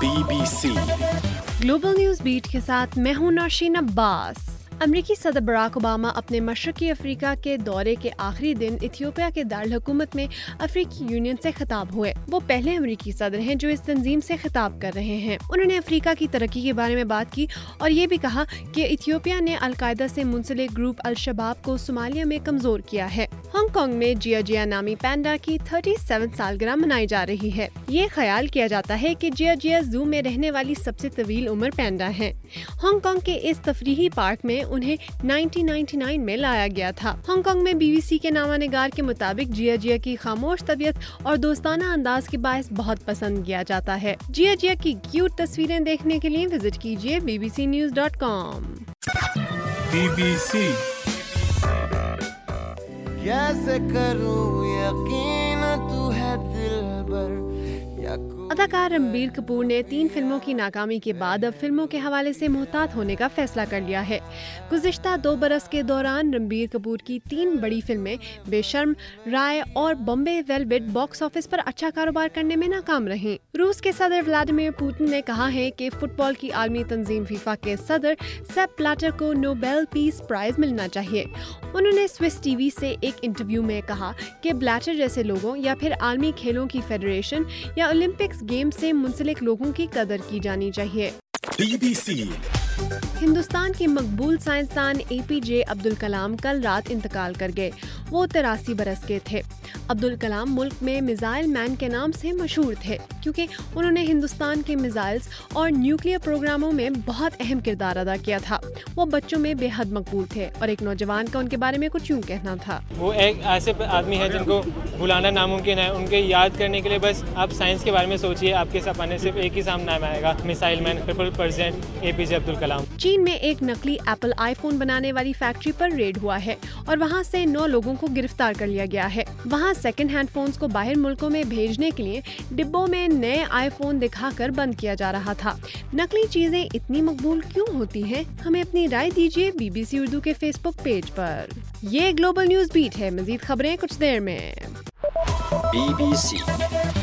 BBC global news beat के साथ मैं हूं नौशीन अब्बास। अमरीकी सदर बराक ओबामा अपने मशरकी अफ्रीका के दौरे के आखिरी दिन इथियोपिया के दारुल हुकूमत में अफ्रीकी यूनियन से खिताब हुए। वो पहले अमरीकी सदर हैं जो इस तंजीम से खिताब कर रहे हैं। उन्होंने अफ्रीका की तरक्की के बारे में बात की और ये भी कहा कि इथियोपिया ने अलकायदा से मुंसलिक ग्रुप अल-शबाब को सोमालिया में कमजोर किया है। हांगकांग में जिया जिया नामी पैंडा की 37 सालगिरह मनाई जा रही है। ये ख्याल किया जाता है कि जिया जिया जू में रहने वाली सबसे तवील उम्र पैंडा है। हांगकांग के इस तफरीही पार्क में उन्हें 1999 में लाया गया था। हांगकांग में BBC के नामानिगार के मुताबिक जिया जिया की खामोश तबीयत और दोस्ताना अंदाज के बायस बहुत पसंद किया जाता है। जिया जिया की क्यूट तस्वीरें देखने के लिए विजिट कीजिए bbcnews.com। BBC कैसे करूं यकीन तू है दिलबर। अदाकार रणबीर कपूर ने 3 फिल्मों की नाकामी के बाद अब फिल्मों के हवाले से मुहतात होने का फैसला कर लिया है। गुज़िश्ता 2 बरस के दौरान रणबीर कपूर की 3 बड़ी फिल्में बेशर्म, राय और बॉम्बे वेलवेट बॉक्स ऑफिस पर अच्छा कारोबार करने में नाकाम रहीं। रूस के सदर व्लादिमीर पुतिन ने कहा है कि फुटबॉल की आलमी तंजीम फीफा के सदर सेप ब्लैटर को नोबेल पीस प्राइज मिलना चाहिए। उन्होंने स्विस टीवी से एक इंटरव्यू में कहा कि ब्लैटर जैसे लोगों या फिर आलमी खेलों की फेडरेशन या ओलंपिक्स गेम से मुंसलिक लोगों की कदर की जानी चाहिए। BBC हिंदुस्तान के मकबूल साइंसदान APJ अब्दुल कलाम कल रात इंतकाल कर गए। वो 83 बरस के थे। अब्दुल कलाम मुल्क में मिसाइल मैन के नाम से मशहूर थे क्योंकि उन्होंने हिंदुस्तान के मिसाइल्स और न्यूक्लियर प्रोग्रामों में बहुत अहम किरदार अदा किया था। वो बच्चों में बेहद मकबूल थे और एक नौजवान का उनके बारे में कुछ यूँ कहना था। वो एक ऐसे आदमी है जिनको भुलाना नामुमकिन है। उनके याद करने के लिए बस आप साइंस के बारे में सोचिए, आपके सपने सिर्फ एक ही सामने आएगा, missile man people APJ Abdul Kalam. चीन में एक नकली एप्पल आईफोन बनाने वाली फैक्ट्री पर रेड हुआ है और वहां से 9 लोगों को गिरफ्तार कर लिया गया है। वहां सेकंड हैंड फोन्स को बाहर मुल्कों में भेजने के लिए डिब्बों में नए आईफोन दिखाकर बंद किया जा रहा था। नकली चीजें इतनी मकबूल क्यों होती हैं? हमें अपनी राय दीजिए BBC उर्दू के फेसबुक पेज पर। ये ग्लोबल न्यूज़ बीट है। मजीद खबरें कुछ देर में। BBC